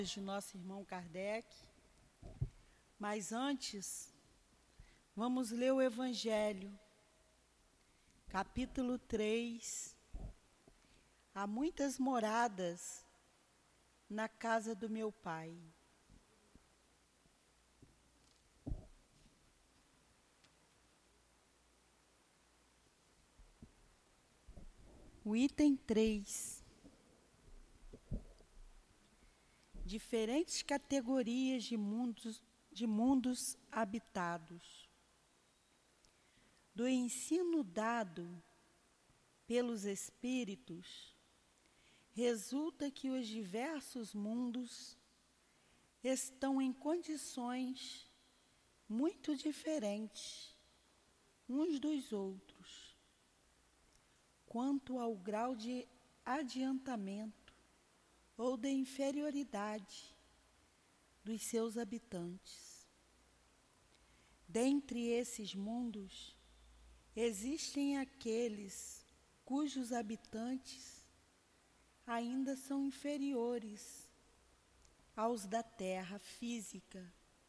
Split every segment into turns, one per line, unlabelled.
De nosso irmão Kardec, mas antes, vamos ler o Evangelho, capítulo 3. Há muitas moradas na casa do meu Pai. O item 3. Diferentes categorias de mundos habitados. Do ensino dado pelos espíritos, resulta que os diversos mundos estão em condições muito diferentes uns dos outros, quanto ao grau de adiantamento ou de inferioridade dos seus habitantes. Dentre esses mundos, existem aqueles cujos habitantes ainda são inferiores aos da terra física,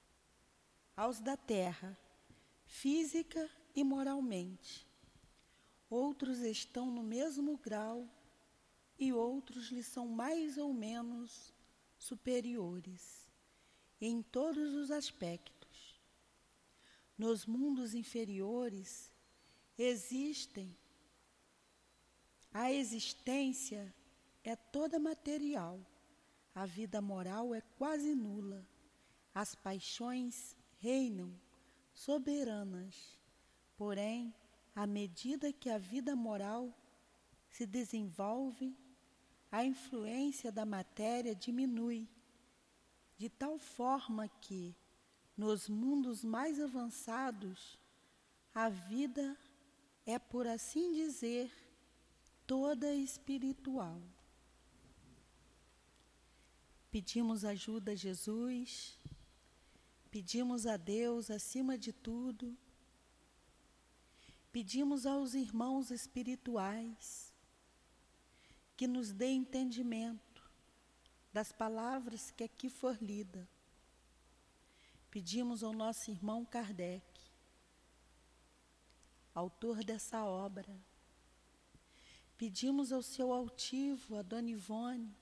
e moralmente. Outros estão no mesmo grau e outros lhe são mais ou menos superiores, em todos os aspectos. Nos mundos inferiores, a existência é toda material, a vida moral é quase nula, as paixões reinam soberanas, porém, à medida que a vida moral se desenvolve, a influência da matéria diminui, de tal forma que, nos mundos mais avançados, a vida é, por assim dizer, toda espiritual. Pedimos ajuda a Jesus, pedimos a Deus acima de tudo, pedimos aos irmãos espirituais que nos dê entendimento das palavras que aqui for lida. Pedimos ao nosso irmão Kardec, autor dessa obra. Pedimos ao seu altivo, a Dona Ivone,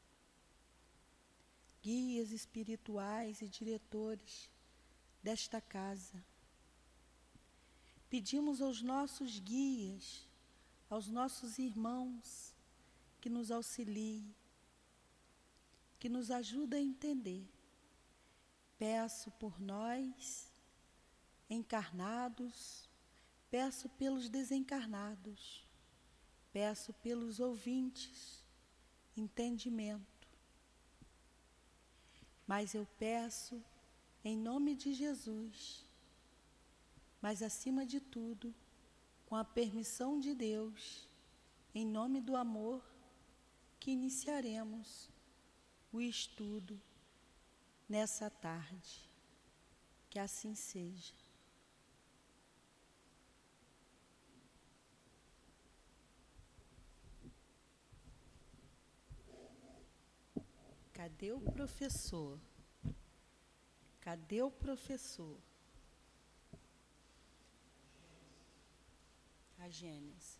guias espirituais e diretores desta casa. Pedimos aos nossos guias, aos nossos irmãos, que nos auxilie, que nos ajude a entender. Peço por nós, encarnados, peço pelos desencarnados, peço pelos ouvintes, entendimento. Mas eu peço em nome de Jesus, mas acima de tudo, com a permissão de Deus, em nome do amor, que iniciaremos o estudo nessa tarde. Que assim seja. Cadê o professor? Cadê o professor? A Gênesis.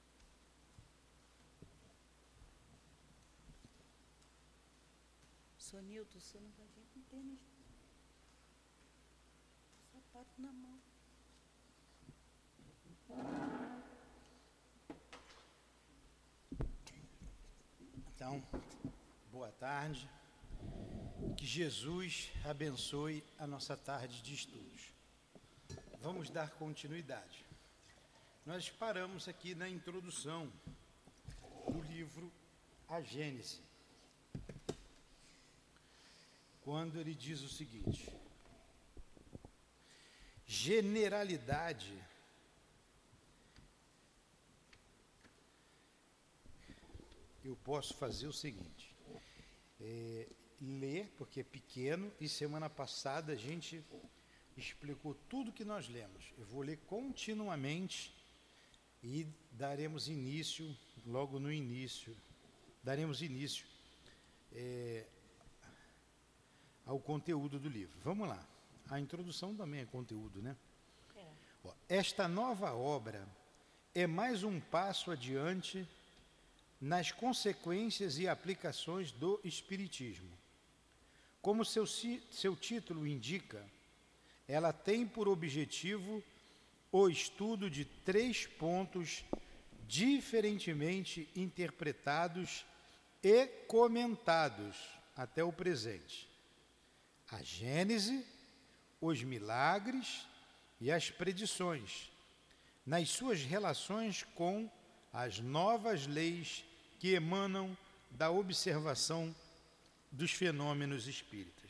Sonilton, você não vai vir com tênis, sapato na mão.
Então, boa tarde. Que Jesus abençoe a nossa tarde de estudos. Vamos dar continuidade. Nós paramos aqui na introdução do livro A Gênese, quando ele diz o seguinte: generalidade eu posso fazer o seguinte, ler, porque é pequeno, e semana passada a gente explicou tudo que nós lemos. Eu vou ler continuamente e daremos início, logo no início, ao conteúdo do livro. Vamos lá. A introdução também é conteúdo, né? Esta nova obra é mais um passo adiante nas consequências e aplicações do Espiritismo. Como seu título indica, ela tem por objetivo o estudo de 3 pontos diferentemente interpretados e comentados até o presente: a Gênese, os milagres e as predições, nas suas relações com as novas leis que emanam da observação dos fenômenos espíritas.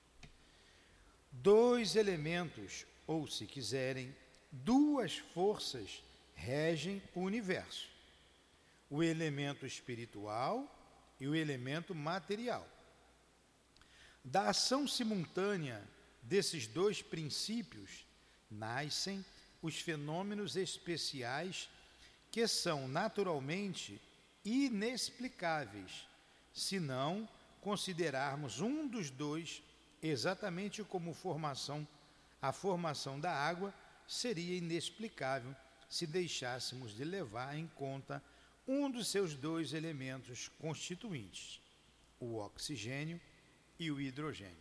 2 elementos, ou se quiserem, 2 forças regem o universo: o elemento espiritual e o elemento material. Da ação simultânea desses 2 princípios nascem os fenômenos especiais que são naturalmente inexplicáveis, se não considerarmos um dos 2 exatamente como a formação da água seria inexplicável se deixássemos de levar em conta um dos seus 2 elementos constituintes, o oxigênio e o hidrogênio.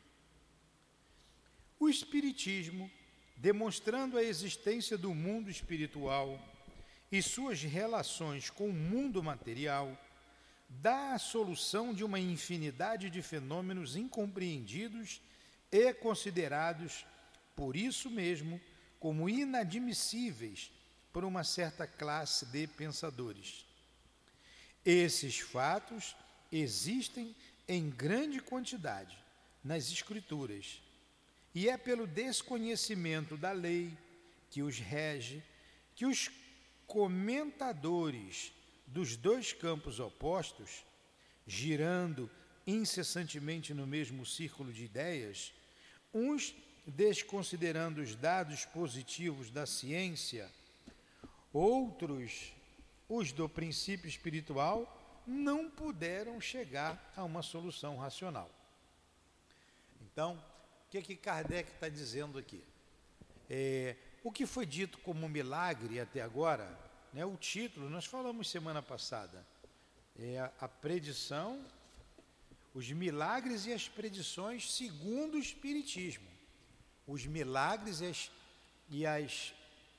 O Espiritismo, demonstrando a existência do mundo espiritual e suas relações com o mundo material, dá a solução de uma infinidade de fenômenos incompreendidos e considerados, por isso mesmo, como inadmissíveis por uma certa classe de pensadores. Esses fatos existem em grande quantidade nas Escrituras, e é pelo desconhecimento da lei que os rege que os comentadores dos 2 campos opostos, girando incessantemente no mesmo círculo de ideias, uns desconsiderando os dados positivos da ciência, outros os do princípio espiritual, não puderam chegar a uma solução racional. Então, o que Kardec está dizendo aqui? O que foi dito como milagre até agora, né, o título, nós falamos semana passada, a predição, os milagres e as predições segundo o Espiritismo. Os milagres e as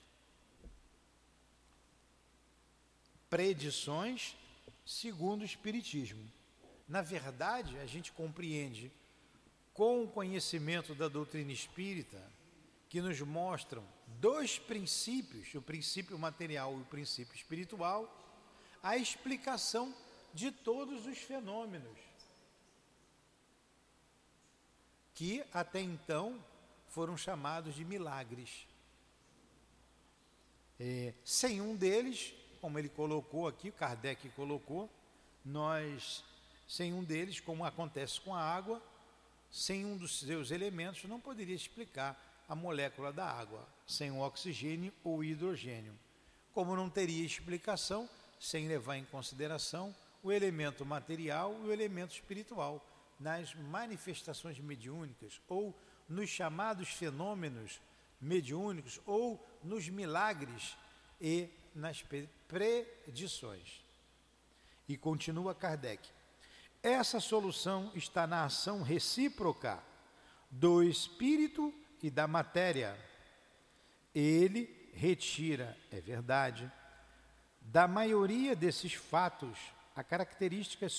predições segundo o Espiritismo. Na verdade, a gente compreende com o conhecimento da doutrina espírita, que nos mostram 2 princípios, o princípio material e o princípio espiritual, a explicação de todos os fenômenos que até então foram chamados de milagres. Sem um deles, como ele colocou aqui, Kardec colocou, sem um deles, como acontece com a água, sem um dos seus elementos, não poderia explicar a molécula da água, sem o oxigênio ou o hidrogênio. Como não teria explicação, sem levar em consideração o elemento material e o elemento espiritual, nas manifestações mediúnicas, ou nos chamados fenômenos mediúnicos, ou nos milagres e nas predições. E continua Kardec: essa solução está na ação recíproca do espírito e da matéria. Ele retira, é verdade, da maioria desses fatos a característica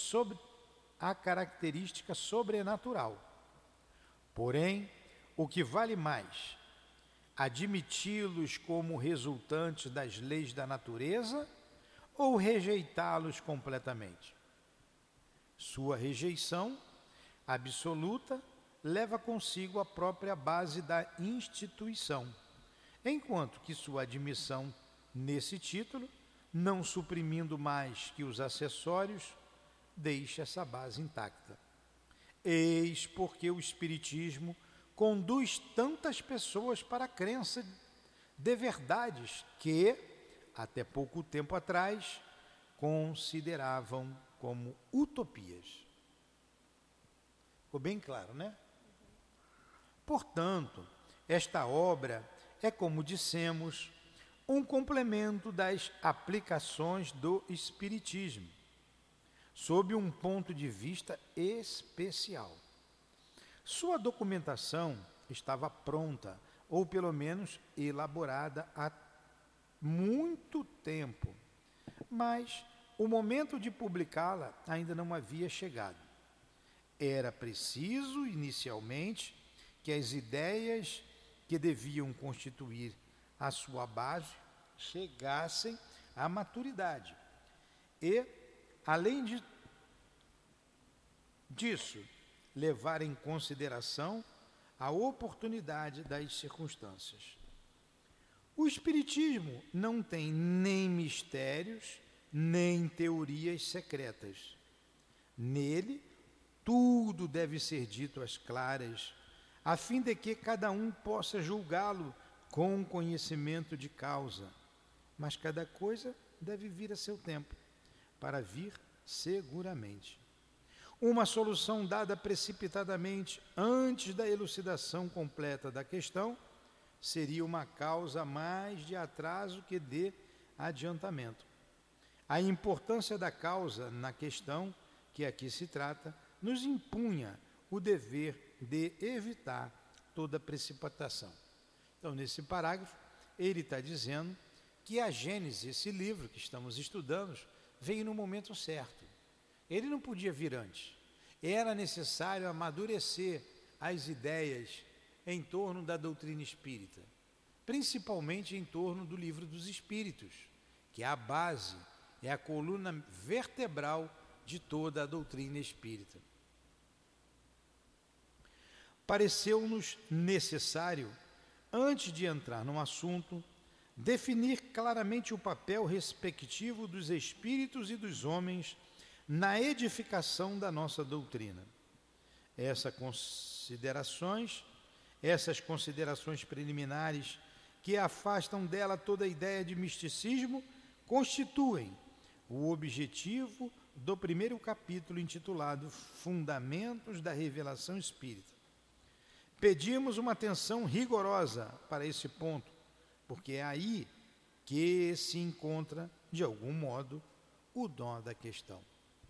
sobrenatural. Porém, o que vale mais, admiti-los como resultantes das leis da natureza ou rejeitá-los completamente? Sua rejeição absoluta leva consigo a própria base da instituição, enquanto que sua admissão nesse título, não suprimindo mais que os acessórios, deixa essa base intacta. Eis porque o Espiritismo conduz tantas pessoas para a crença de verdades que, até pouco tempo atrás, consideravam como utopias. Ficou bem claro, né? Portanto, esta obra é, como dissemos, um complemento das aplicações do Espiritismo, sob um ponto de vista especial. Sua documentação estava pronta, ou pelo menos elaborada há muito tempo, mas o momento de publicá-la ainda não havia chegado. Era preciso, inicialmente, que as ideias que deviam constituir a sua base chegassem à maturidade. E, além disso, levar em consideração a oportunidade das circunstâncias. O Espiritismo não tem nem mistérios, nem teorias secretas. Nele, tudo deve ser dito às claras, a fim de que cada um possa julgá-lo com conhecimento de causa. Mas cada coisa deve vir a seu tempo, para vir seguramente. Uma solução dada precipitadamente antes da elucidação completa da questão seria uma causa mais de atraso que de adiantamento. A importância da causa na questão que aqui se trata nos impunha o dever de evitar toda precipitação. Então, nesse parágrafo, ele está dizendo que a Gênese, esse livro que estamos estudando, veio no momento certo. Ele não podia vir antes. Era necessário amadurecer as ideias em torno da doutrina espírita, principalmente em torno do Livro dos Espíritos, que é a base, é a coluna vertebral de toda a doutrina espírita. Pareceu-nos necessário, antes de entrar no assunto, definir claramente o papel respectivo dos espíritos e dos homens na edificação da nossa doutrina. Essas considerações preliminares que afastam dela toda a ideia de misticismo constituem o objetivo do primeiro capítulo intitulado Fundamentos da Revelação Espírita. Pedimos uma atenção rigorosa para esse ponto, porque é aí que se encontra, de algum modo, o dom da questão.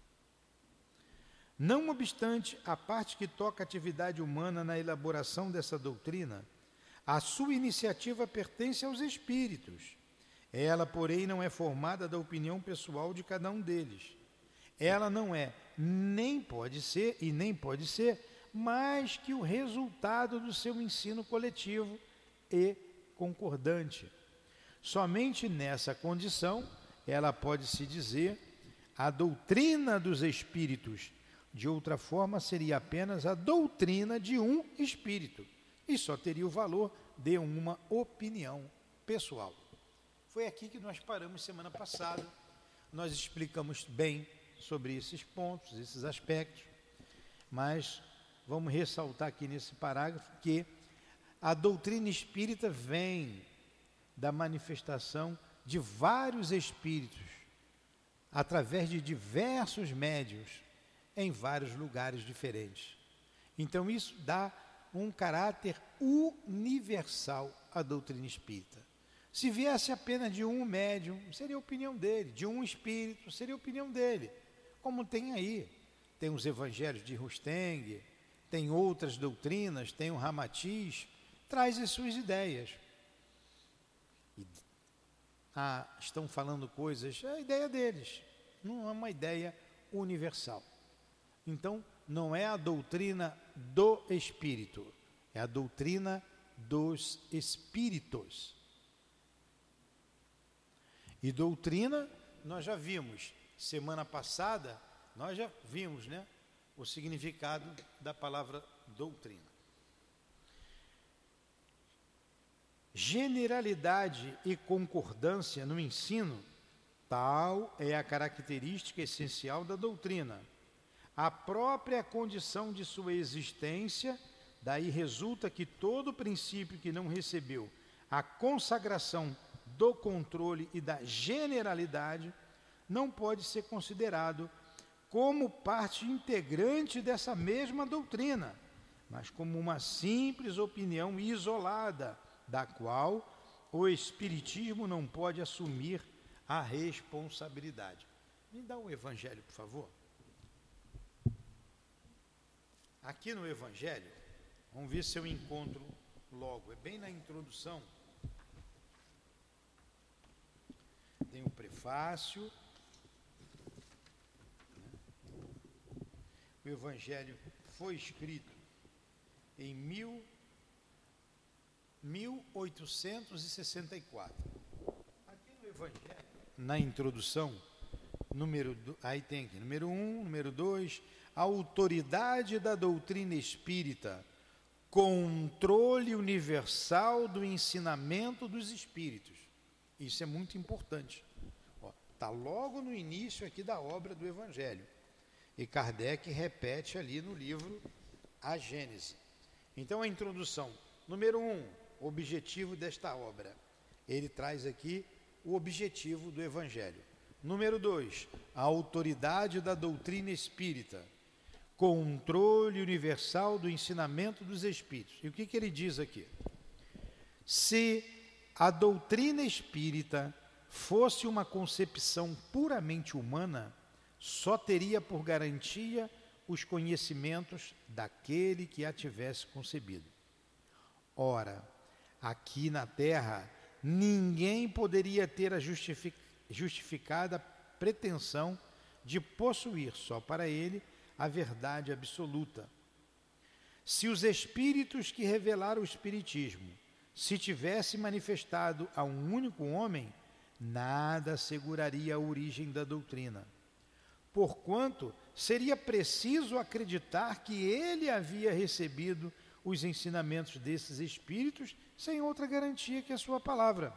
Não obstante a parte que toca a atividade humana na elaboração dessa doutrina, a sua iniciativa pertence aos espíritos. Ela, porém, não é formada da opinião pessoal de cada um deles. Ela não é, nem pode ser, mais que o resultado do seu ensino coletivo e concordante. Somente nessa condição, ela pode se dizer a doutrina dos espíritos. De outra forma, seria apenas a doutrina de um espírito e só teria o valor de uma opinião pessoal. Foi aqui que nós paramos semana passada. Nós explicamos bem sobre esses pontos, esses aspectos, mas vamos ressaltar aqui nesse parágrafo que a doutrina espírita vem da manifestação de vários espíritos, através de diversos médiuns, em vários lugares diferentes. Então isso dá um caráter universal à doutrina espírita. Se viesse apenas de um médium, seria a opinião dele, de um espírito, seria a opinião dele. Como tem aí, tem os evangelhos de Rusteng, tem outras doutrinas, tem o Ramatiz, traz as suas ideias. Estão falando coisas, é a ideia deles, não é uma ideia universal. Então, não é a doutrina do Espírito, é a doutrina dos Espíritos. E doutrina, nós já vimos, semana passada, nós já vimos, né, o significado da palavra doutrina. Generalidade e concordância no ensino, tal é a característica essencial da doutrina. A própria condição de sua existência, daí resulta que todo princípio que não recebeu a consagração do controle e da generalidade não pode ser considerado como parte integrante dessa mesma doutrina, mas como uma simples opinião isolada, da qual o Espiritismo não pode assumir a responsabilidade. Me dá o Evangelho, por favor. Aqui no Evangelho, vamos ver se eu encontro logo, é bem na introdução. Tem o prefácio. O Evangelho foi escrito em 1864. Aqui no Evangelho, na introdução, aí tem aqui, número 1, número 2, autoridade da doutrina espírita, controle universal do ensinamento dos espíritos. Isso é muito importante. Está logo no início aqui da obra do Evangelho. E Kardec repete ali no livro A Gênese. Então, a introdução. Número 1, objetivo desta obra. Ele traz aqui o objetivo do Evangelho. Número 2, a autoridade da doutrina espírita. Controle universal do ensinamento dos espíritos. E o que ele diz aqui? Se a doutrina espírita fosse uma concepção puramente humana, só teria por garantia os conhecimentos daquele que a tivesse concebido. Ora, aqui na Terra, ninguém poderia ter a justificada pretensão de possuir só para ele a verdade absoluta. Se os espíritos que revelaram o Espiritismo se tivesse manifestado a um único homem, nada asseguraria a origem da doutrina. Porquanto seria preciso acreditar que ele havia recebido os ensinamentos desses espíritos sem outra garantia que a sua palavra.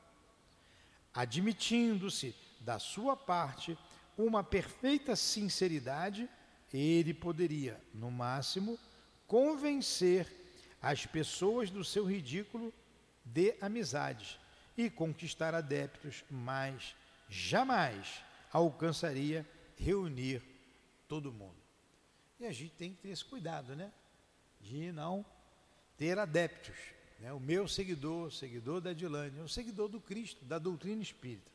Admitindo-se da sua parte uma perfeita sinceridade, ele poderia, no máximo, convencer as pessoas do seu ridículo de amizades e conquistar adeptos, mas jamais alcançaria reunir todo mundo. E a gente tem que ter esse cuidado, né? De não ter adeptos. Né? O meu seguidor, seguidor da Adilane, é o seguidor do Cristo, da doutrina espírita.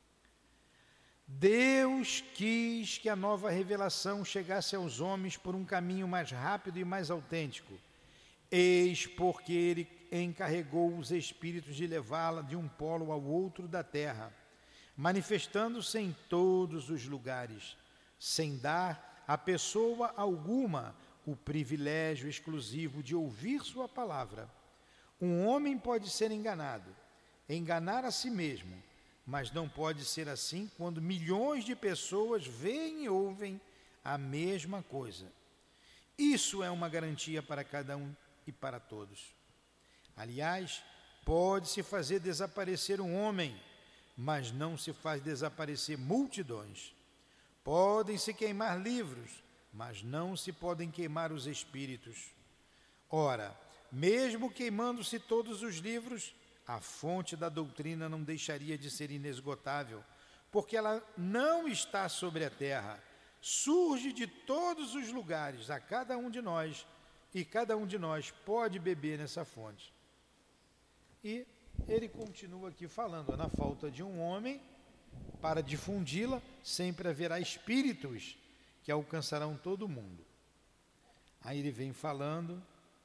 Deus quis que a nova revelação chegasse aos homens por um caminho mais rápido e mais autêntico. Eis porque ele encarregou os espíritos de levá-la de um polo ao outro da terra, manifestando-se em todos os lugares, sem dar a pessoa alguma o privilégio exclusivo de ouvir sua palavra. Um homem pode ser enganado, enganar a si mesmo, mas não pode ser assim quando milhões de pessoas veem e ouvem a mesma coisa. Isso é uma garantia para cada um e para todos. Aliás, pode-se fazer desaparecer um homem, mas não se faz desaparecer multidões. Podem-se queimar livros, mas não se podem queimar os espíritos. Ora, mesmo queimando-se todos os livros, a fonte da doutrina não deixaria de ser inesgotável, porque ela não está sobre a terra, surge de todos os lugares, a cada um de nós, e cada um de nós pode beber nessa fonte. E ele continua aqui falando, na falta de um homem, para difundi-la, sempre haverá espíritos que alcançarão todo mundo. Aí ele vem falando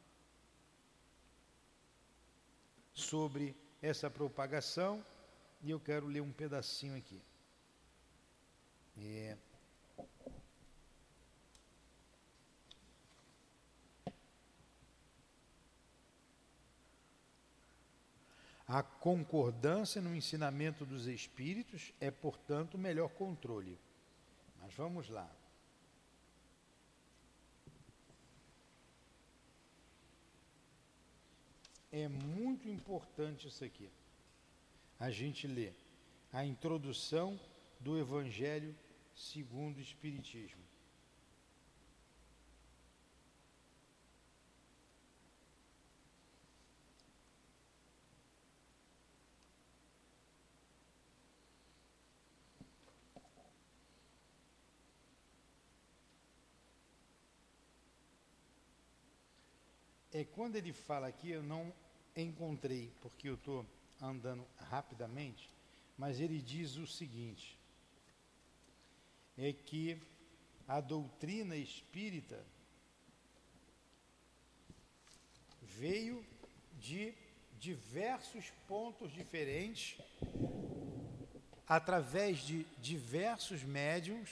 sobre essa propagação, e eu quero ler um pedacinho aqui. A concordância no ensinamento dos espíritos é, portanto, o melhor controle. Mas vamos lá. É muito importante isso aqui. A gente lê a introdução do Evangelho segundo o Espiritismo. quando ele fala aqui, eu não encontrei, porque eu estou andando rapidamente, mas ele diz o seguinte, é que a doutrina espírita veio de diversos pontos diferentes, através de diversos médiuns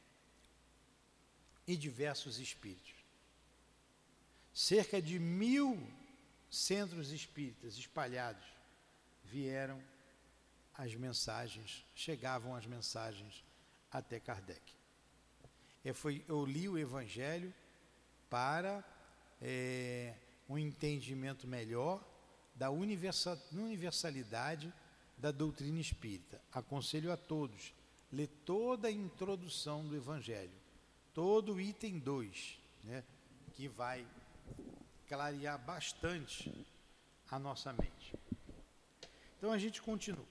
e diversos espíritos. Cerca de 1000 centros espíritas espalhados vieram as mensagens, chegavam as mensagens até Kardec. Eu li o Evangelho para um entendimento melhor da universalidade da doutrina espírita. Aconselho a todos, ler toda a introdução do Evangelho, todo o item 2, né, que vai clarear bastante a nossa mente. Então a gente continua.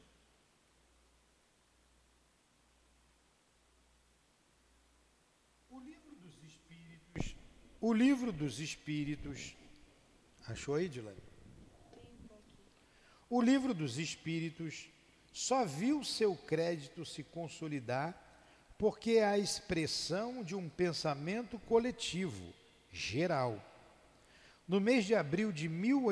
O Livro dos Espíritos, achou aí, Dilane? O Livro dos Espíritos só viu seu crédito se consolidar porque é a expressão de um pensamento coletivo, geral. No mês de abril de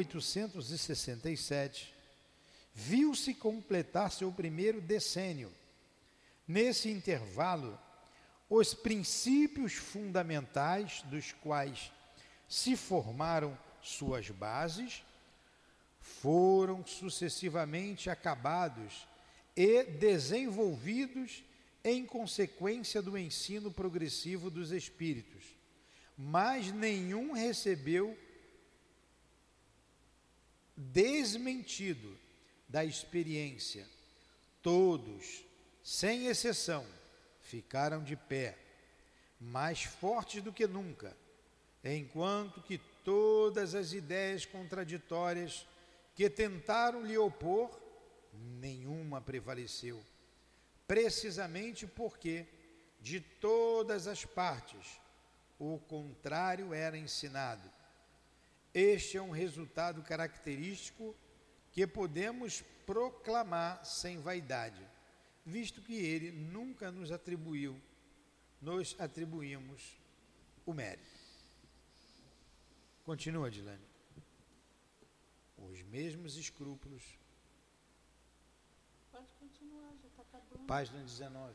1867, viu-se completar seu primeiro decênio. Nesse intervalo, os princípios fundamentais dos quais se formaram suas bases foram sucessivamente acabados e desenvolvidos em consequência do ensino progressivo dos espíritos, mas nenhum recebeu desmentido da experiência. Todos, sem exceção, ficaram de pé, mais fortes do que nunca, enquanto que todas as ideias contraditórias que tentaram lhe opor, nenhuma prevaleceu, precisamente porque, de todas as partes, o contrário era ensinado. Este é um resultado característico que podemos proclamar sem vaidade, visto que ele nunca nos atribuímos o mérito. Continua, Dilane. Os mesmos escrúpulos.
Pode continuar, já está acabando.
Página 19.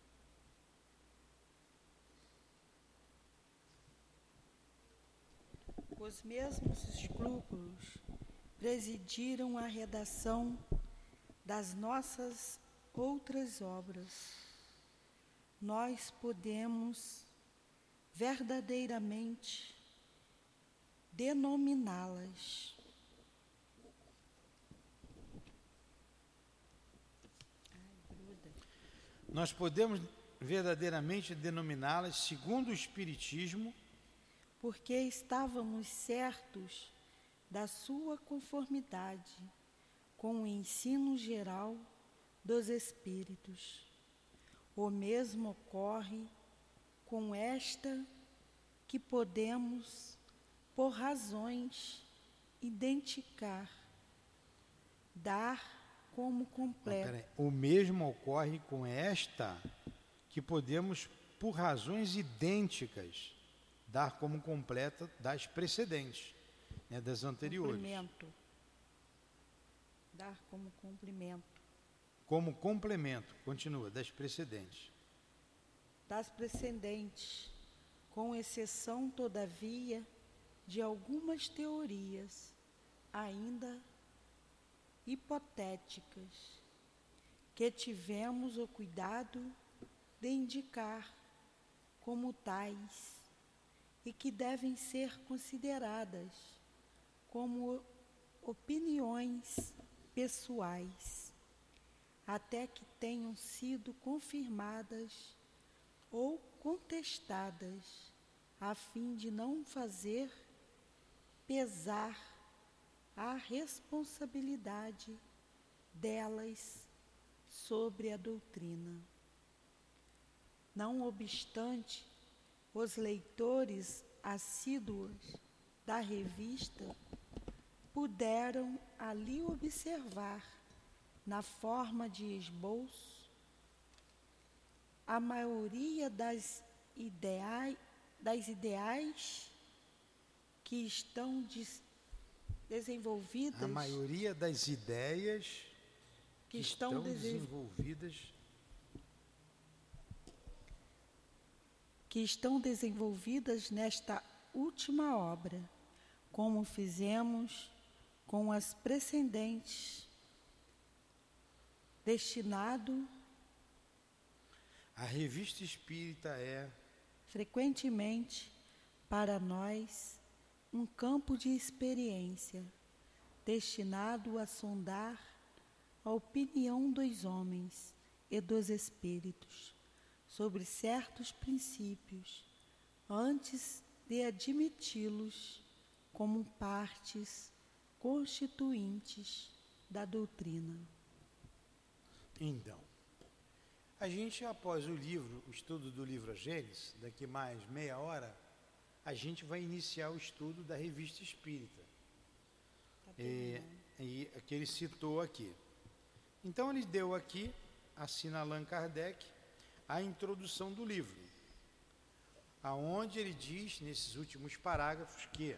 Os mesmos escrúpulos presidiram a redação das nossas outras obras. Nós podemos verdadeiramente denominá-las
Nós podemos verdadeiramente denominá-las, segundo o Espiritismo,
porque estávamos certos da sua conformidade com o ensino geral dos Espíritos. O mesmo ocorre com esta que podemos, por razões, identificar, dar como completo.
O mesmo ocorre com esta que podemos, por razões idênticas, dar como completa das precedentes, né, das anteriores.
Complemento. Dar como complemento.
Como complemento, continua, das precedentes.
Das precedentes, com exceção, todavia, de algumas teorias ainda hipotéticas, que tivemos o cuidado de indicar como tais e que devem ser consideradas como opiniões pessoais, até que tenham sido confirmadas ou contestadas, a fim de não fazer pesar a responsabilidade delas sobre a doutrina. Não obstante, os leitores assíduos da revista puderam ali observar, na forma de esboço, a maioria das ideais que estão desenvolvidas.
A maioria das ideias que estão
desenvolvidas nesta última obra, como fizemos com as precedentes, destinado.
A revista espírita é,
frequentemente, para nós, um campo de experiência, destinado a sondar a opinião dos homens e dos espíritos sobre certos princípios, antes de admiti-los como partes constituintes da doutrina.
Então, a gente, após o estudo do livro A Gênese, daqui mais meia hora, a gente vai iniciar o estudo da revista espírita, que ele citou aqui. Então, ele deu aqui, assina Allan Kardec, a introdução do livro, aonde ele diz, nesses últimos parágrafos, que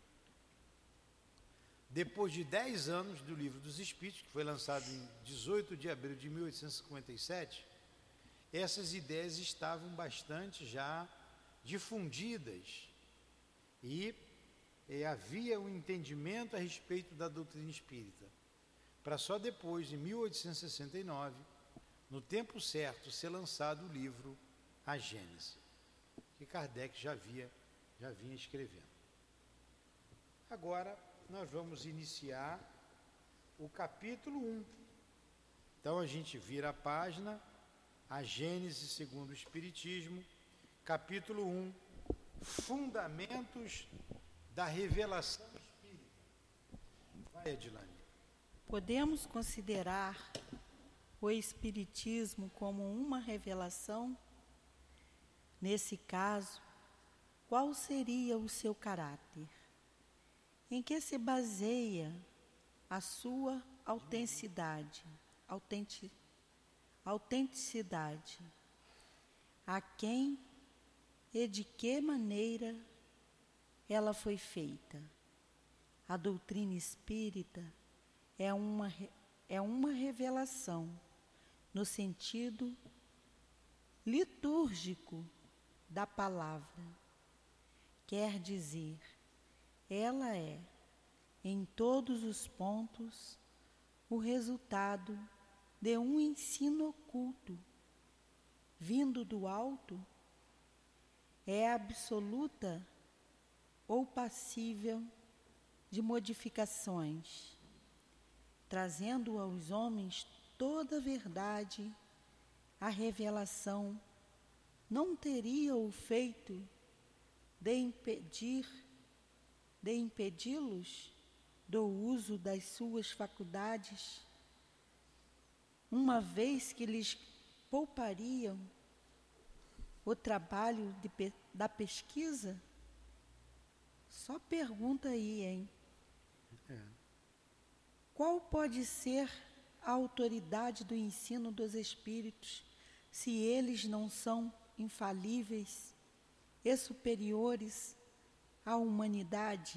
depois de 10 anos do Livro dos Espíritos, que foi lançado em 18 de abril de 1857, essas ideias estavam bastante já difundidas e havia um entendimento a respeito da doutrina espírita, para só depois, em 1869, no tempo certo, ser lançado o livro A Gênese, que Kardec já vinha escrevendo. Agora, nós vamos iniciar o capítulo 1. Então, a gente vira a página, A Gênese segundo o Espiritismo, capítulo 1, Fundamentos da Revelação Espírita. Vai, Adilane.
Podemos considerar o Espiritismo como uma revelação? Nesse caso, qual seria o seu caráter? Em que se baseia a sua autenticidade? A quem e de que maneira ela foi feita? A doutrina espírita é uma revelação no sentido litúrgico da palavra. Quer dizer, ela é, em todos os pontos, o resultado de um ensino oculto, vindo do alto, é absoluta ou passível de modificações, trazendo aos homens toda a verdade. A revelação não teria o feito de impedi-los do uso das suas faculdades, uma vez que lhes poupariam o trabalho da pesquisa? Só pergunta aí, hein? Qual pode ser a autoridade do ensino dos espíritos se eles não são infalíveis e superiores à humanidade?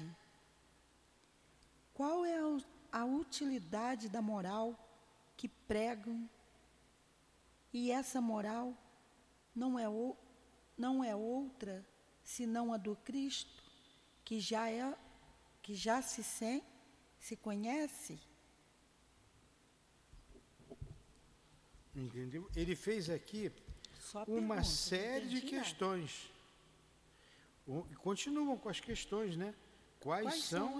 Qual é a utilidade da moral que pregam? E essa moral não é outra senão a do Cristo, que já se conhece?
Entendeu? Ele fez aqui uma série de questões. Continuam com as questões, né? Quais são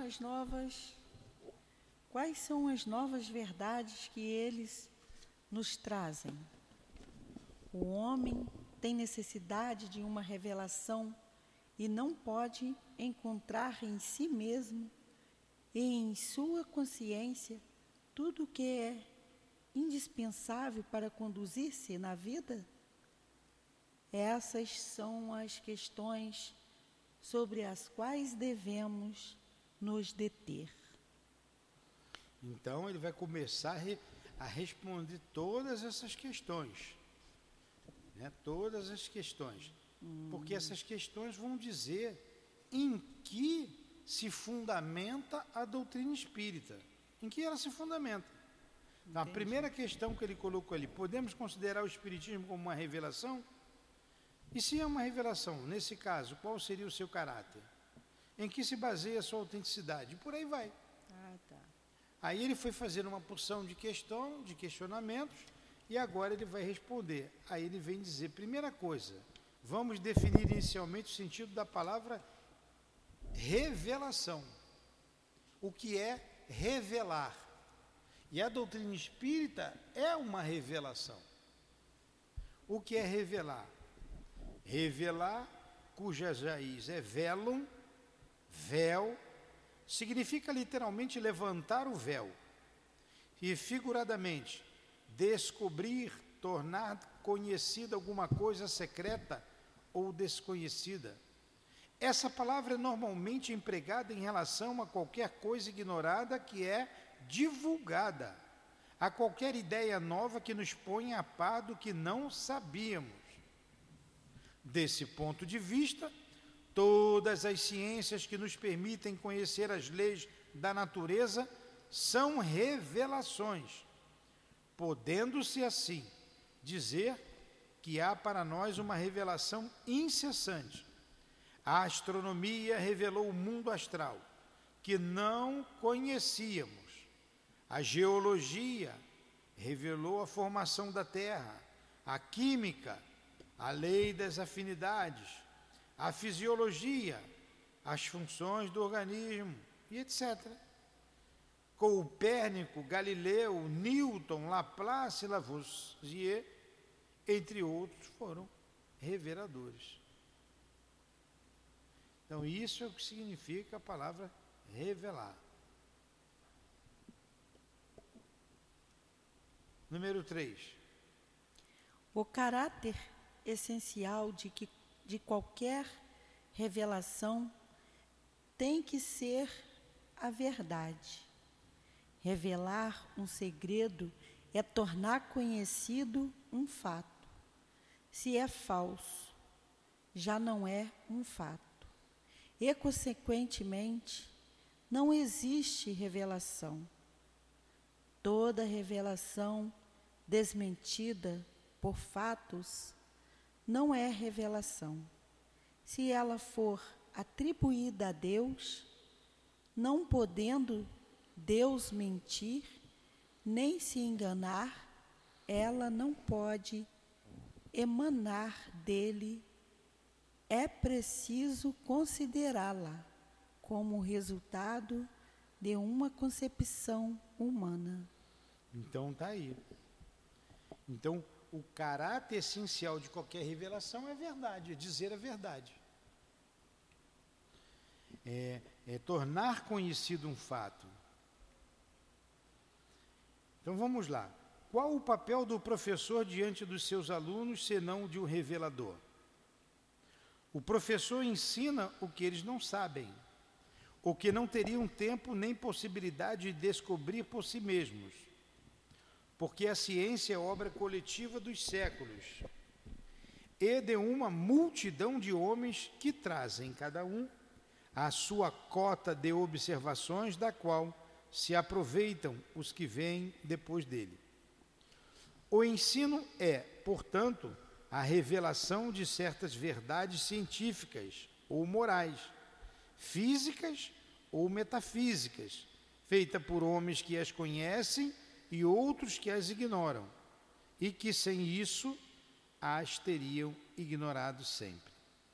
as novas verdades que eles nos trazem? O homem tem necessidade de uma revelação e não pode encontrar em si mesmo e em sua consciência tudo o que é indispensável para conduzir-se na vida? Essas são as questões sobre as quais devemos nos deter.
Então, ele vai começar a responder todas essas questões. Né? Todas as questões. Porque essas questões vão dizer em que se fundamenta a doutrina espírita. Em que ela se fundamenta. Então, a primeira questão que ele colocou ali, podemos considerar o espiritismo como uma revelação? E se é uma revelação, nesse caso, qual seria o seu caráter? Em que se baseia a sua autenticidade? E por aí vai.
Tá.
Aí ele foi fazer uma porção de questionamentos, e agora ele vai responder. Aí ele vem dizer, primeira coisa, vamos definir inicialmente o sentido da palavra revelação. O que é revelar? E a doutrina espírita é uma revelação. O que é revelar? Revelar, cuja raiz é velum, véu, significa literalmente levantar o véu. E figuradamente, descobrir, tornar conhecida alguma coisa secreta ou desconhecida. Essa palavra é normalmente empregada em relação a qualquer coisa ignorada que é divulgada, a qualquer ideia nova que nos ponha a par do que não sabíamos. Desse ponto de vista, todas as ciências que nos permitem conhecer as leis da natureza são revelações, podendo-se assim dizer que há para nós uma revelação incessante. A astronomia revelou o mundo astral, que não conhecíamos. A geologia revelou a formação da Terra, a química, a lei das afinidades, a fisiologia, as funções do organismo, e etc. Copérnico, Galileu, Newton, Laplace e Lavoisier, entre outros, foram reveladores. Então, isso é o que significa a palavra revelar. Número 3.
O caráter essencial de qualquer revelação tem que ser a verdade. Revelar um segredo é tornar conhecido um fato. Se é falso, já não é um fato. E, consequentemente, não existe revelação. Toda revelação desmentida por fatos não é revelação. Se ela for atribuída a Deus, não podendo Deus mentir, nem se enganar, ela não pode emanar dele. É preciso considerá-la como resultado de uma concepção humana.
Então está aí. Então, o caráter essencial de qualquer revelação é a verdade, é dizer a verdade. É tornar conhecido um fato. Então vamos lá. Qual o papel do professor diante dos seus alunos, senão o de um revelador? O professor ensina o que eles não sabem, o que não teriam tempo nem possibilidade de descobrir por si mesmos, porque a ciência é obra coletiva dos séculos e de uma multidão de homens que trazem, cada um, a sua cota de observações, da qual se aproveitam os que vêm depois dele. O ensino é, portanto, a revelação de certas verdades científicas ou morais, físicas ou metafísicas, feita por homens que as conhecem e outros que as ignoram, e que sem isso as teriam ignorado sempre.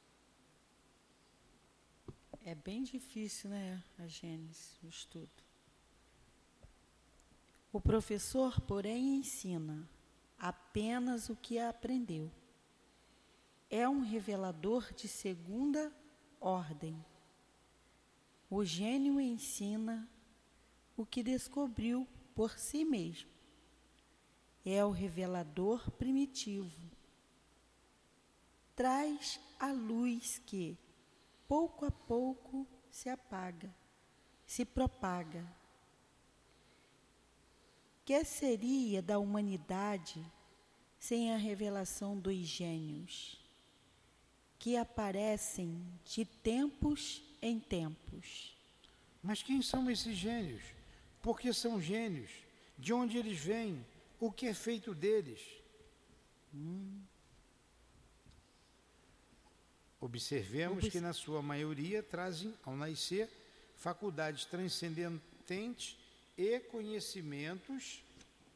É bem difícil, né, a Gênesis, o estudo. O professor, porém, ensina apenas o que aprendeu. É um revelador de segunda ordem. O gênio ensina o que descobriu por si mesmo. É o revelador primitivo. Traz a luz que, pouco a pouco se apaga, se propaga. Que seria da humanidade sem a revelação dos gênios, que aparecem de tempos em tempos?
Mas quem são esses gênios? Por que são gênios? De onde eles vêm? O que é feito deles? Observemos que, na sua maioria, trazem, ao nascer, faculdades transcendentes e conhecimentos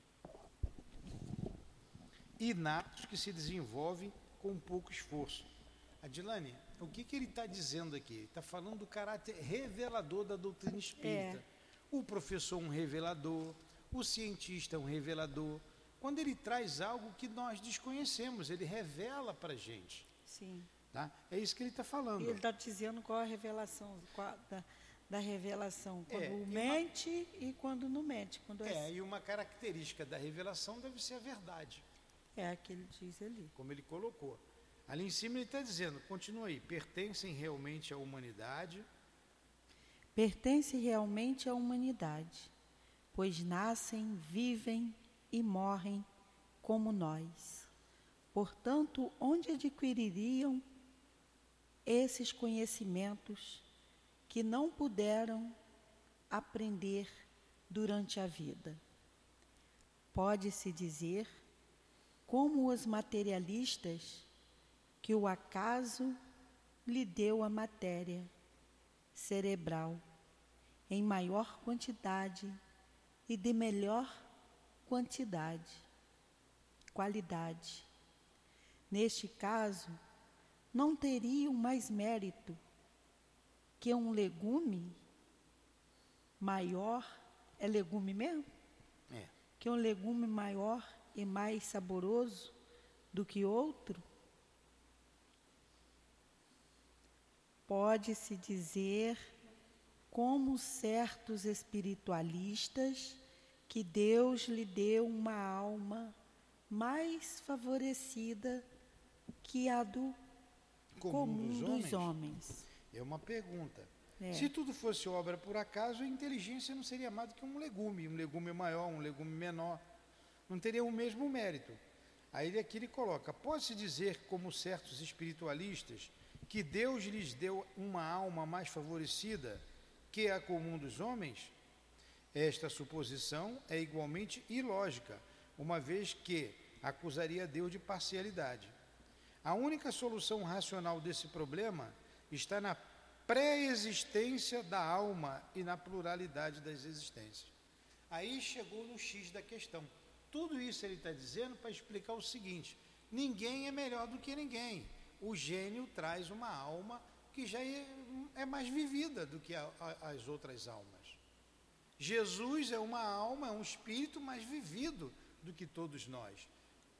inatos que se desenvolvem com pouco esforço. Adilane, o que ele está dizendo aqui? Ele está falando do caráter revelador da doutrina espírita. O professor é um revelador, o cientista é um revelador. Quando ele traz algo que nós desconhecemos, ele revela para a gente.
Sim.
Tá? É isso que ele está falando.
E ele está dizendo qual a revelação da revelação, quando mente e quando não mente.
E uma característica da revelação deve ser a verdade.
É a que ele diz ali.
Como ele colocou. Ali em cima ele está dizendo, continua aí, pertencem realmente à humanidade.
Pertence realmente à humanidade, pois nascem, vivem e morrem como nós. Portanto, onde adquiririam esses conhecimentos que não puderam aprender durante a vida? Pode-se dizer, como os materialistas, que o acaso lhe deu a matéria cerebral em maior quantidade e de melhor qualidade. Neste caso, não teriam mais mérito que um legume maior, é legume mesmo? Que um legume maior e mais saboroso do que outro? Pode-se dizer, como certos espiritualistas, que Deus lhe deu uma alma mais favorecida que a do comum dos homens.
É uma pergunta. Se tudo fosse obra por acaso, a inteligência não seria mais do que um legume maior, um legume menor. Não teria o mesmo mérito. Aí aqui ele coloca, pode-se dizer, como certos espiritualistas, que Deus lhes deu uma alma mais favorecida que a comum dos homens? Esta suposição é igualmente ilógica, uma vez que acusaria Deus de parcialidade. A única solução racional desse problema está na pré-existência da alma e na pluralidade das existências. Aí chegou no X da questão. Tudo isso ele está dizendo para explicar o seguinte: ninguém é melhor do que ninguém. O gênio traz uma alma que já é mais vivida do que as outras almas. Jesus é uma alma, é um espírito mais vivido do que todos nós.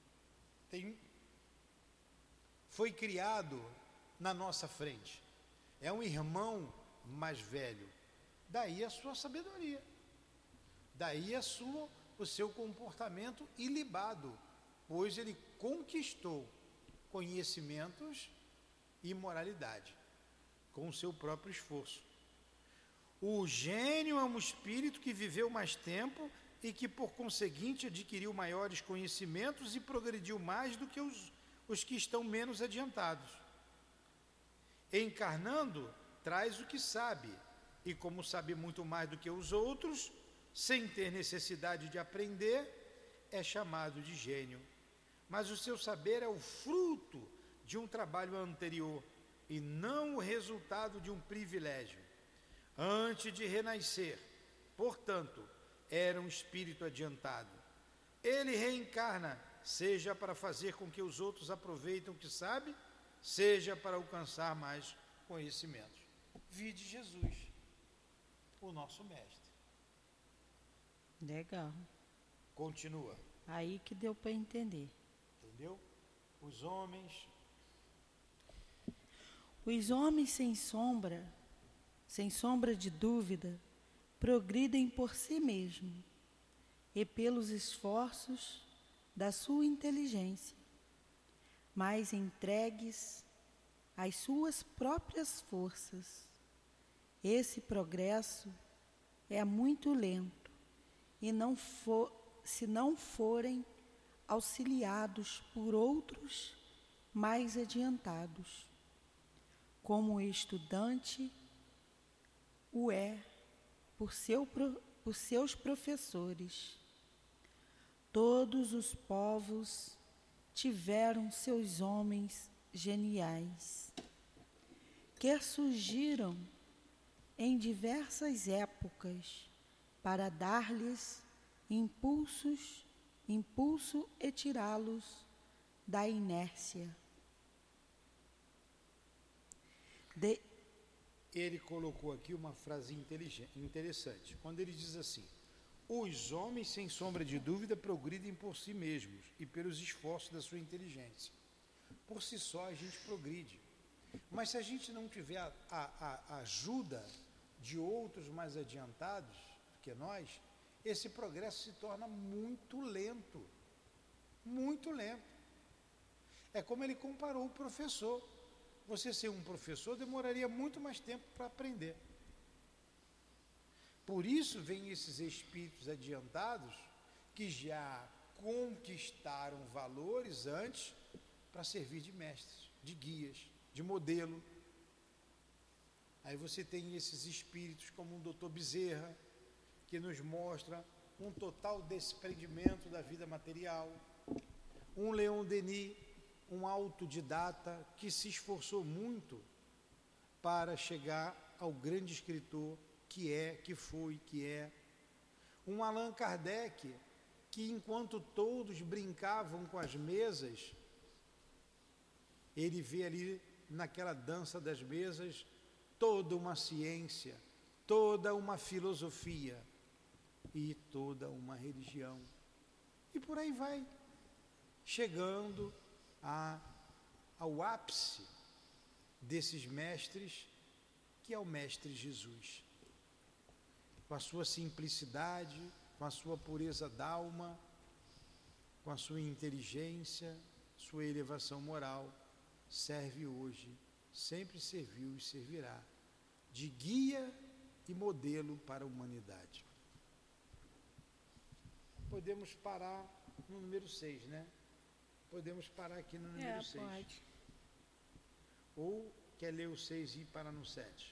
Foi criado na nossa frente. É um irmão mais velho. Daí a sua sabedoria. Daí o seu comportamento ilibado, pois ele conquistou conhecimentos e moralidade com o seu próprio esforço. O gênio é um espírito que viveu mais tempo e que, por conseguinte, adquiriu maiores conhecimentos e progrediu mais do que os que estão menos adiantados. Encarnando, traz o que sabe, e como sabe muito mais do que os outros, sem ter necessidade de aprender, é chamado de gênio. Mas o seu saber é o fruto de um trabalho anterior e não o resultado de um privilégio. Antes de renascer, portanto, era um espírito adiantado. Ele reencarna, seja para fazer com que os outros aproveitem o que sabe, seja para alcançar mais conhecimentos. Vide Jesus, o nosso mestre.
Legal.
Continua.
Aí que deu para entender.
Entendeu? Os homens sem sombra de dúvida, progridem por si mesmos e pelos esforços da sua inteligência, mas entregues
as suas próprias forças. Esse progresso é muito lento e se não forem auxiliados por outros mais adiantados, como o estudante o é por seus professores. Todos os povos tiveram seus homens geniais, que surgiram em diversas épocas para dar-lhes impulso e tirá-los da inércia.
Ele colocou aqui uma frase interessante, quando ele diz assim: os homens, sem sombra de dúvida, progridem por si mesmos e pelos esforços da sua inteligência. Por si só a gente progride, mas se a gente não tiver a ajuda de outros mais adiantados que nós, esse progresso se torna muito lento, muito lento. É como ele comparou o professor. Você ser um professor demoraria muito mais tempo para aprender. Por isso vem esses espíritos adiantados que já conquistaram valores antes para servir de mestres, de guias, de modelo. Aí você tem esses espíritos como o Dr. Bezerra, que nos mostra um total desprendimento da vida material. Um Leon Denis, um autodidata que se esforçou muito para chegar ao grande escritor que foi. Um Allan Kardec, que enquanto todos brincavam com as mesas, ele vê ali naquela dança das mesas toda uma ciência, toda uma filosofia e toda uma religião. E por aí vai, chegando ao ápice desses mestres, que é o Mestre Jesus, com a sua simplicidade, com a sua pureza d'alma, com a sua inteligência, sua elevação moral, serve hoje, sempre serviu e servirá de guia e modelo para a humanidade. Podemos parar no número 6, né? Podemos parar aqui no número 6.
Pode.
Ou quer ler o 6 e ir para no 7?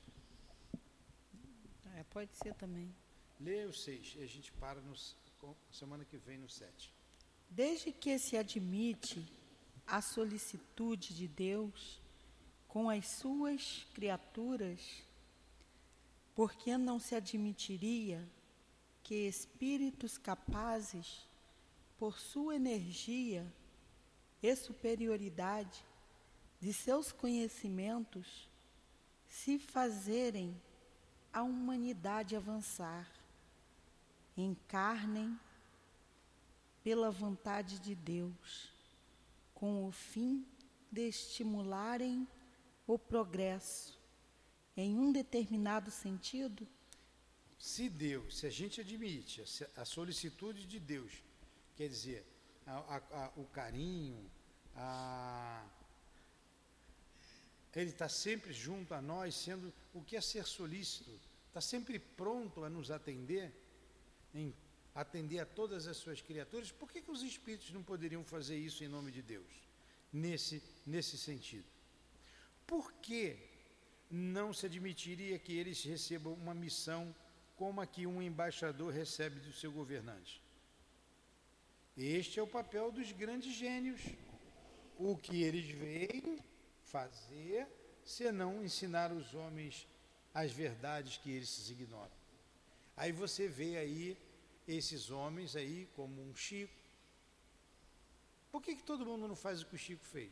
Pode ser também.
Lê o 6 e a gente para semana que vem no 7.
Desde que se admite a solicitude de Deus com as suas criaturas, por que não se admitiria que espíritos capazes, por sua energia e superioridade de seus conhecimentos, se fazerem a humanidade avançar, encarnem pela vontade de Deus, com o fim de estimularem o progresso em um determinado sentido?
Se a gente admite a solicitude de Deus, quer dizer, o carinho, Ele está sempre junto a nós, sendo o que é ser solícito, está sempre pronto a nos atender, em atender a todas as suas criaturas. Por que os espíritos não poderiam fazer isso em nome de Deus, nesse sentido? Por que não se admitiria que eles recebam uma missão como a que um embaixador recebe do seu governante? Este é o papel dos grandes gênios. O que eles veem fazer, senão ensinar os homens as verdades que eles ignoram. Aí você vê aí esses homens aí como um Chico. Por que todo mundo não faz o que o Chico fez?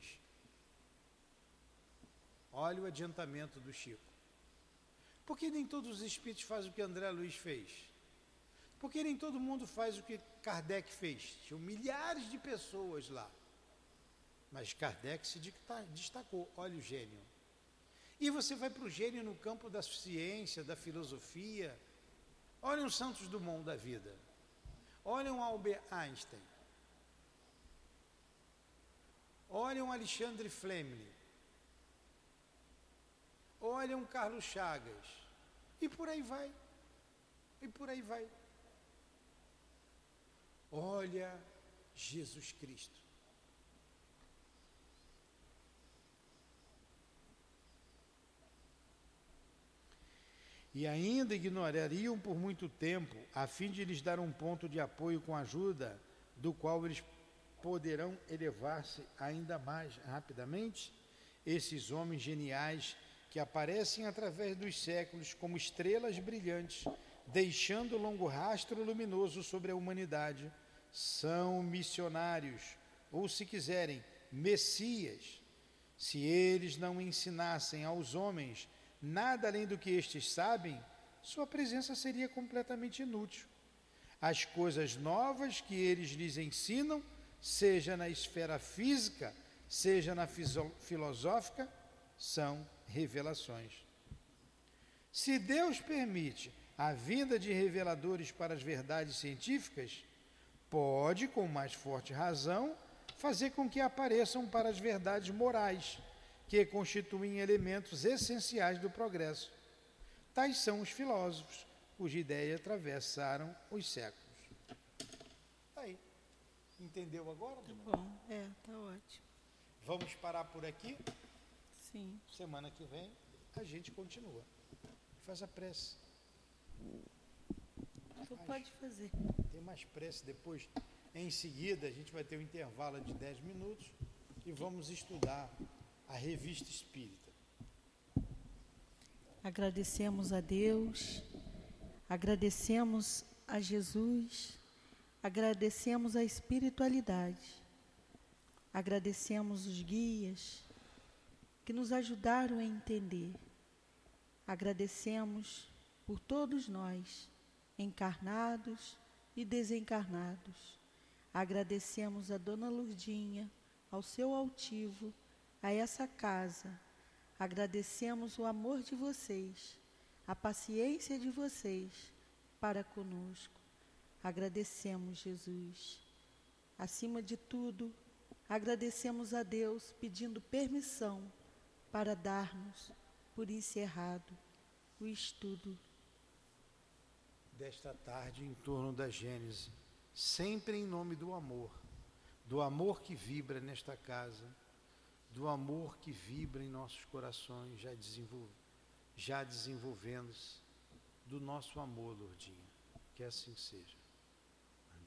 Olha o adiantamento do Chico. Por que nem todos os espíritos fazem o que André Luiz fez? Por que nem todo mundo faz o que Kardec fez? Tinham milhares de pessoas lá. Mas Kardec se destacou. Olha o gênio. E você vai para o gênio no campo da ciência, da filosofia. Olhem os Santos Dumont da vida. Olhem Albert Einstein. Olhem Alexandre Fleming. olha um Carlos Chagas, e por aí vai, e por aí vai. Olha Jesus Cristo. E ainda ignorariam por muito tempo, a fim de lhes dar um ponto de apoio com a ajuda do qual eles poderão elevar-se ainda mais rapidamente, esses homens geniais que aparecem através dos séculos como estrelas brilhantes, deixando longo rastro luminoso sobre a humanidade, são missionários, ou se quiserem, messias. Se eles não ensinassem aos homens nada além do que estes sabem, sua presença seria completamente inútil. As coisas novas que eles lhes ensinam, seja na esfera física, seja na filosófica, são revelações. Se Deus permite a vinda de reveladores para as verdades científicas, pode, com mais forte razão, fazer com que apareçam para as verdades morais, que constituem elementos essenciais do progresso. Tais são os filósofos, cuja ideia atravessaram os séculos. Aí, entendeu agora?
Tá bom, tá ótimo.
Vamos parar por aqui?
Sim.
Semana que vem a gente continua. Faz a prece.
Tu pode fazer.
Tem mais prece depois. Em seguida, a gente vai ter um intervalo de 10 minutos e vamos estudar a Revista Espírita.
Agradecemos a Deus, agradecemos a Jesus, agradecemos a espiritualidade, agradecemos os guias que nos ajudaram a entender, agradecemos por todos nós, encarnados e desencarnados, agradecemos a Dona Lurdinha, ao seu altivo, a essa casa, agradecemos o amor de vocês, a paciência de vocês para conosco. Agradecemos, Jesus. Acima de tudo, agradecemos a Deus pedindo permissão para darmos por encerrado o estudo
desta tarde em torno da Gênese, sempre em nome do amor que vibra nesta casa, do amor que vibra em nossos corações, já desenvolvendo-se, do nosso amor, Lourdinha. Que assim seja. Amém.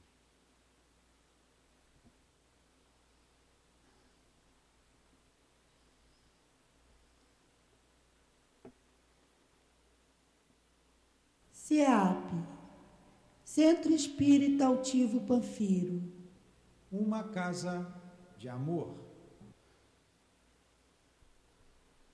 CEAP, Centro Espírita Altivo Panfiro.
Uma casa de amor.